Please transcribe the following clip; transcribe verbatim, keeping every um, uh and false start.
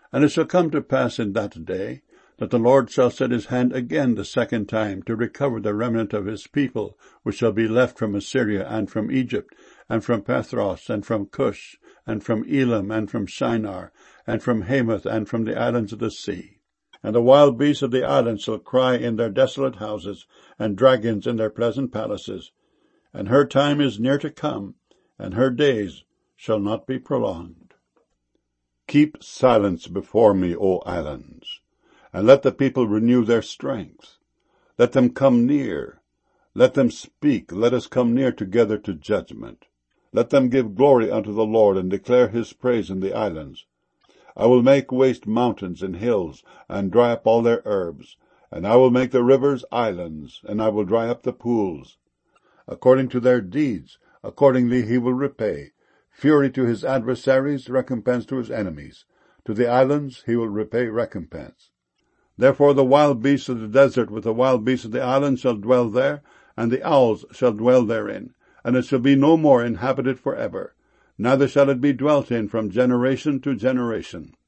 And it shall come to pass in that day, that the Lord shall set his hand again the second time to recover the remnant of his people, which shall be left from Assyria, and from Egypt, and from Pathros, and from Cush, and from Elam, and from Shinar, and from Hamath, and from the islands of the sea. And the wild beasts of the islands shall cry in their desolate houses, and dragons in their pleasant palaces. And her time is near to come, and her days shall not be prolonged. Keep silence before me, O islands, and let the people renew their strength. Let them come near. Let them speak. Let us come near together to judgment. Let them give glory unto the Lord, and declare his praise in the islands. I will make waste mountains and hills, and dry up all their herbs. And I will make the rivers islands, and I will dry up the pools. According to their deeds, accordingly he will repay. Fury to his adversaries, recompense to his enemies. To the islands he will repay recompense. Therefore the wild beasts of the desert with the wild beasts of the islands shall dwell there, and the owls shall dwell therein, and it shall be no more inhabited for ever, neither shall it be dwelt in from generation to generation.